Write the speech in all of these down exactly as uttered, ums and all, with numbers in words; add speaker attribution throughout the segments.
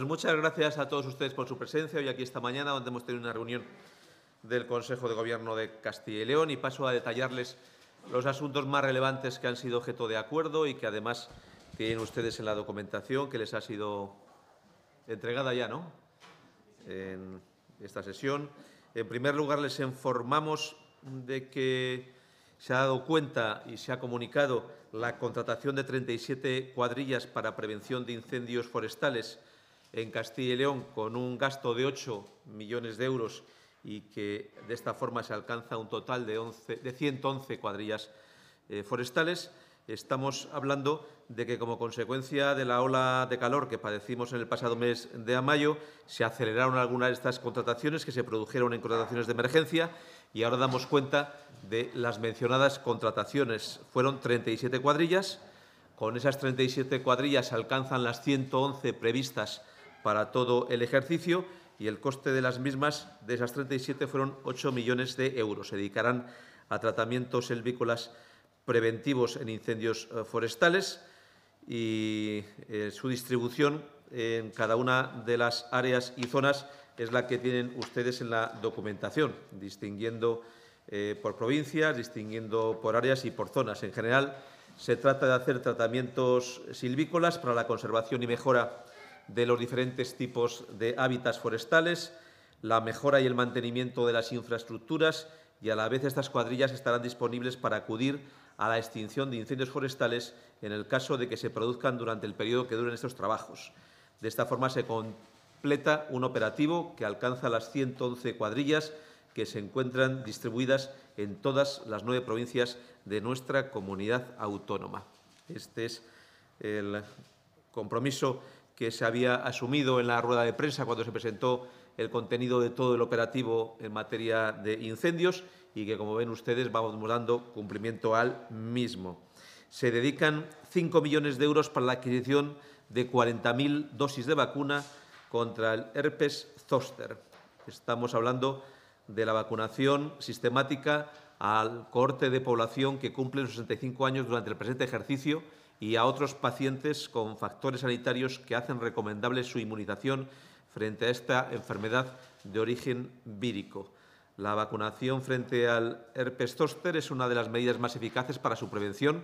Speaker 1: muchas gracias a todos ustedes por su presencia hoy aquí esta mañana, donde hemos tenido una reunión del Consejo de Gobierno de Castilla y León, y paso a detallarles los asuntos más relevantes que han sido objeto de acuerdo y que además tienen ustedes en la documentación que les ha sido entregada ya, ¿no?, en esta sesión. En primer lugar, les informamos de que se ha dado cuenta y se ha comunicado la contratación de treinta y siete cuadrillas para prevención de incendios forestales en Castilla y León con un gasto de ocho millones de euros y que de esta forma se alcanza un total de, once, de ciento once cuadrillas eh, forestales. Estamos hablando de que, como consecuencia de la ola de calor que padecimos en el pasado mes de mayo, se aceleraron algunas de estas contrataciones que se produjeron en contrataciones de emergencia y ahora damos cuenta de las mencionadas contrataciones. Fueron treinta y siete cuadrillas. Con esas treinta y siete cuadrillas se alcanzan las ciento once previstas para todo el ejercicio y el coste de las mismas, de esas treinta y siete, fueron ocho millones de euros. Se dedicarán a tratamientos silvícolas preventivos en incendios forestales y eh, su distribución en cada una de las áreas y zonas es la que tienen ustedes en la documentación, distinguiendo eh, por provincias, distinguiendo por áreas y por zonas. En general, se trata de hacer tratamientos silvícolas para la conservación y mejora de los diferentes tipos de hábitats forestales, la mejora y el mantenimiento de las infraestructuras, y a la vez estas cuadrillas estarán disponibles para acudir a la extinción de incendios forestales en el caso de que se produzcan durante el periodo que duren estos trabajos. De esta forma se completa un operativo que alcanza las ciento once cuadrillas que se encuentran distribuidas en todas las nueve provincias de nuestra comunidad autónoma. Este es el compromiso que se había asumido en la rueda de prensa cuando se presentó el contenido de todo el operativo en materia de incendios y que, como ven ustedes, vamos dando cumplimiento al mismo. Se dedican cinco millones de euros para la adquisición de cuarenta mil dosis de vacuna contra el herpes zóster. Estamos hablando de la vacunación sistemática al cohorte de población que cumple los sesenta y cinco años durante el presente ejercicio y a otros pacientes con factores sanitarios que hacen recomendable su inmunización frente a esta enfermedad de origen vírico. La vacunación frente al herpes zóster es una de las medidas más eficaces para su prevención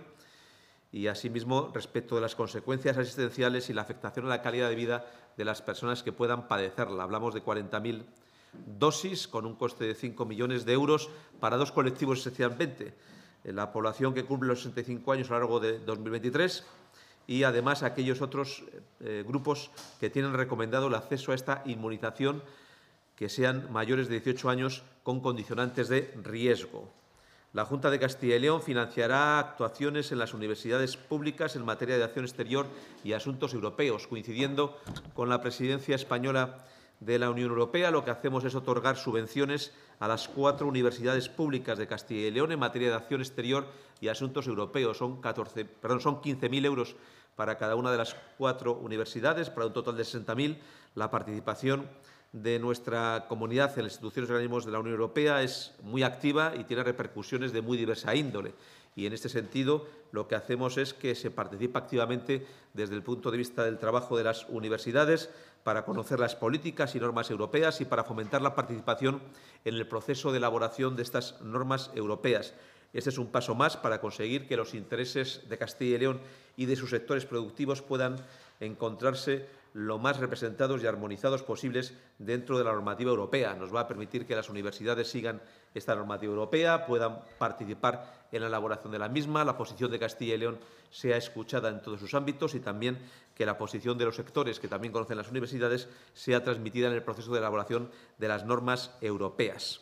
Speaker 1: y, asimismo, respecto de las consecuencias asistenciales y la afectación a la calidad de vida de las personas que puedan padecerla. Hablamos de cuarenta mil dosis con un coste de cinco millones de euros para dos colectivos esencialmente: la población que cumple los sesenta y cinco años a lo largo de dos mil veintitrés y, además, aquellos otros eh, grupos que tienen recomendado el acceso a esta inmunización que sean mayores de dieciocho años con condicionantes de riesgo. La Junta de Castilla y León financiará actuaciones en las universidades públicas en materia de acción exterior y asuntos europeos. Coincidiendo con la presidencia española de la Unión Europea, lo que hacemos es otorgar subvenciones a las cuatro universidades públicas de Castilla y León en materia de acción exterior y asuntos europeos. Son, catorce, perdón, son quince mil euros para cada una de las cuatro universidades, para un total de sesenta mil. La participación de nuestra comunidad en las instituciones y organismos de la Unión Europea es muy activa y tiene repercusiones de muy diversa índole. Y, en este sentido, lo que hacemos es que se participa activamente desde el punto de vista del trabajo de las universidades para conocer las políticas y normas europeas y para fomentar la participación en el proceso de elaboración de estas normas europeas. Este es un paso más para conseguir que los intereses de Castilla y León y de sus sectores productivos puedan encontrarse lo más representados y armonizados posibles dentro de la normativa europea. Nos va a permitir que las universidades sigan esta normativa europea, puedan participar en la elaboración de la misma, la posición de Castilla y León sea escuchada en todos sus ámbitos y también que la posición de los sectores que también conocen las universidades sea transmitida en el proceso de elaboración de las normas europeas.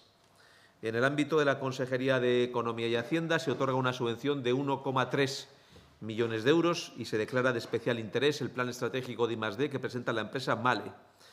Speaker 1: En el ámbito de la Consejería de Economía y Hacienda se otorga una subvención de uno coma tres millones de euros y se declara de especial interés el plan estratégico de I más D que presenta la empresa Mahle.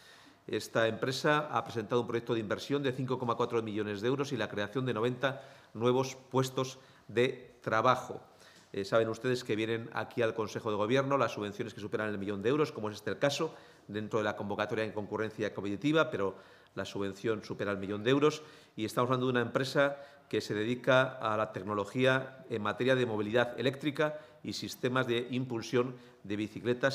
Speaker 1: Esta empresa ha presentado un proyecto de inversión de cinco coma cuatro millones de euros y la creación de noventa nuevos puestos de trabajo. Eh, saben ustedes que vienen aquí al Consejo de Gobierno las subvenciones que superan el millón de euros, como es este el caso, dentro de la convocatoria en concurrencia competitiva, pero la subvención supera el millón de euros y estamos hablando de una empresa que se dedica a la tecnología en materia de movilidad eléctrica y sistemas de impulsión de bicicletas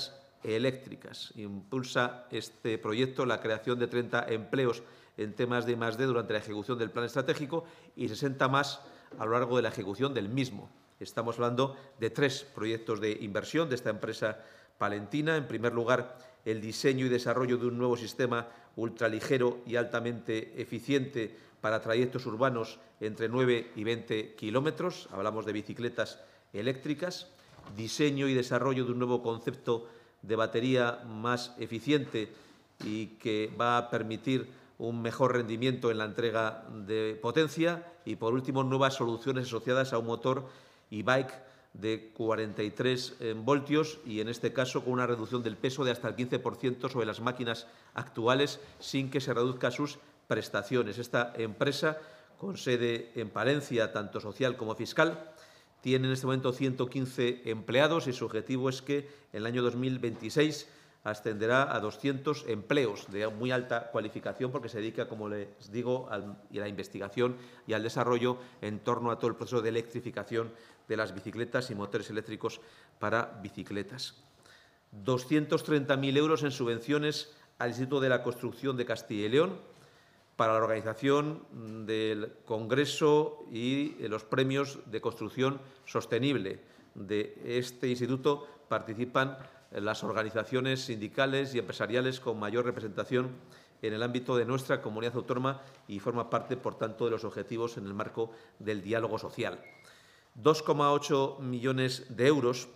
Speaker 1: eléctricas. Impulsa este proyecto la creación de treinta empleos en temas de I más D durante la ejecución del plan estratégico y sesenta más a lo largo de la ejecución del mismo. Estamos hablando de tres proyectos de inversión de esta empresa palentina. En primer lugar, el diseño y desarrollo de un nuevo sistema ultraligero y altamente eficiente para trayectos urbanos entre nueve y veinte kilómetros. Hablamos de bicicletas eléctricas. Diseño y desarrollo de un nuevo concepto de batería más eficiente y que va a permitir un mejor rendimiento en la entrega de potencia. Y, por último, nuevas soluciones asociadas a un motor e-bike de cuarenta y tres voltios y, en este caso, con una reducción del peso de hasta el quince por ciento sobre las máquinas actuales, sin que se reduzcan sus prestaciones. Esta empresa, con sede en Palencia, tanto social como fiscal, tiene en este momento ciento quince empleados y su objetivo es que en el año dos mil veintiséis ascenderá a doscientos empleos de muy alta cualificación, porque se dedica, como les digo, a la investigación y al desarrollo en torno a todo el proceso de electrificación de las bicicletas y motores eléctricos para bicicletas. doscientos treinta mil euros en subvenciones al Instituto de la Construcción de Castilla y León para la organización del Congreso y los premios de construcción sostenible. De este instituto participan las organizaciones sindicales y empresariales con mayor representación en el ámbito de nuestra comunidad autónoma y forma parte, por tanto, de los objetivos en el marco del diálogo social. dos coma ocho millones de euros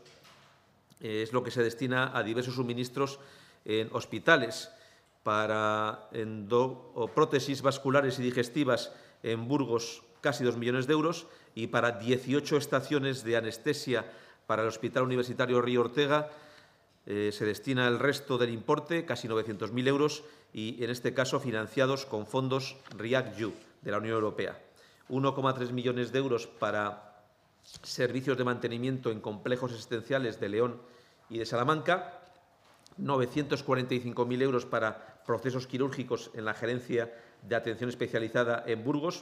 Speaker 1: es lo que se destina a diversos suministros en hospitales para endo o prótesis vasculares y digestivas en Burgos, casi dos millones de euros, y para dieciocho estaciones de anestesia para el Hospital Universitario Río Ortega eh, se destina el resto del importe, casi novecientos mil euros, y en este caso financiados con fondos REACT-EU de la Unión Europea. uno coma tres millones de euros para servicios de mantenimiento en complejos asistenciales de León y de Salamanca, novecientos cuarenta y cinco mil euros para procesos quirúrgicos en la Gerencia de Atención Especializada en Burgos,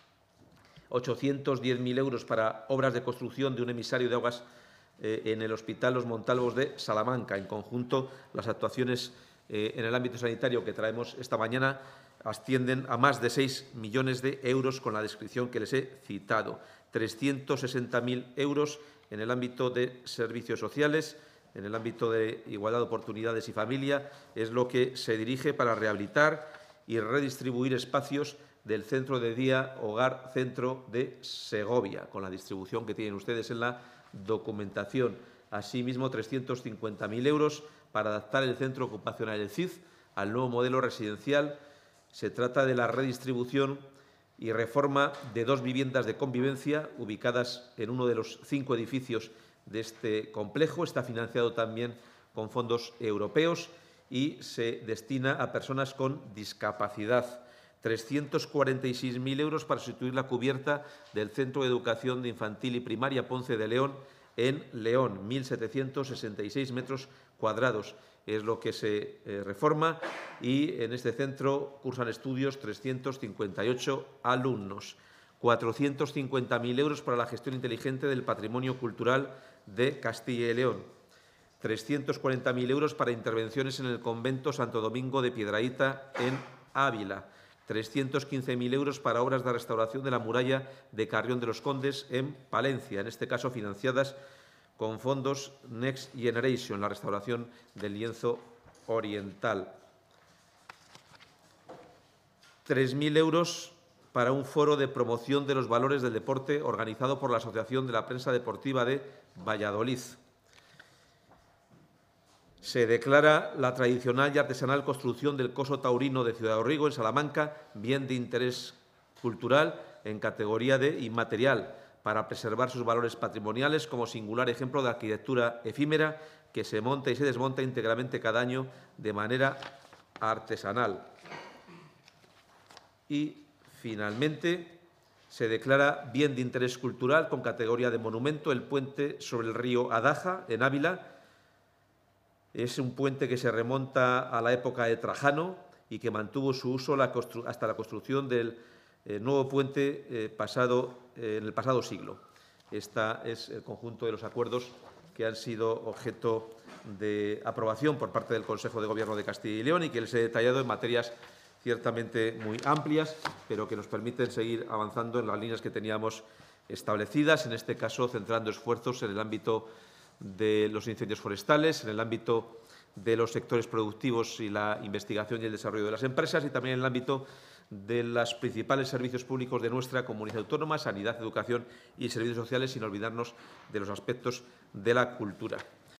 Speaker 1: ochocientos diez mil euros para obras de construcción de un emisario de aguas eh, en el Hospital Los Montalvos de Salamanca. En conjunto, las actuaciones eh, en el ámbito sanitario que traemos esta mañana ascienden a más de seis millones de euros con la descripción que les he citado. trescientos sesenta mil euros en el ámbito de servicios sociales, en el ámbito de igualdad de oportunidades y familia, es lo que se dirige para rehabilitar y redistribuir espacios del Centro de Día Hogar Centro de Segovia, con la distribución que tienen ustedes en la documentación. Asimismo, trescientos cincuenta mil euros para adaptar el centro ocupacional del C I D al nuevo modelo residencial. Se trata de la redistribución y reforma de dos viviendas de convivencia ubicadas en uno de los cinco edificios de este complejo. Está financiado también con fondos europeos y se destina a personas con discapacidad. trescientos cuarenta y seis mil euros para sustituir la cubierta del Centro de Educación de Infantil y Primaria Ponce de León en León, mil setecientos sesenta y seis metros cuadrados. Es lo que se eh, reforma y en este centro cursan estudios trescientos cincuenta y ocho alumnos. cuatrocientos cincuenta mil euros para la gestión inteligente del patrimonio cultural de Castilla y León. trescientos cuarenta mil euros para intervenciones en el convento Santo Domingo de Piedrahíta en Ávila. trescientos quince mil euros para obras de restauración de la muralla de Carrión de los Condes en Palencia, en este caso financiadas con fondos Next Generation, la restauración del lienzo oriental. tres mil euros para un foro de promoción de los valores del deporte organizado por la Asociación de la Prensa Deportiva de Valladolid. Se declara la tradicional y artesanal construcción del coso taurino de Ciudad Rodrigo, en Salamanca, bien de interés cultural en categoría de inmaterial, para preservar sus valores patrimoniales como singular ejemplo de arquitectura efímera que se monta y se desmonta íntegramente cada año de manera artesanal. Y, finalmente, se declara bien de interés cultural con categoría de monumento el puente sobre el río Adaja, en Ávila. Es un puente que se remonta a la época de Trajano y que mantuvo su uso la hasta la construcción del eh, nuevo puente eh, pasado, eh, en el pasado siglo. Este es el conjunto de los acuerdos que han sido objeto de aprobación por parte del Consejo de Gobierno de Castilla y León y que les he detallado en materias ciertamente muy amplias, pero que nos permiten seguir avanzando en las líneas que teníamos establecidas, en este caso centrando esfuerzos en el ámbito de los incendios forestales, en el ámbito de los sectores productivos y la investigación y el desarrollo de las empresas y también en el ámbito de los principales servicios públicos de nuestra comunidad autónoma, sanidad, educación y servicios sociales, sin olvidarnos de los aspectos de la cultura.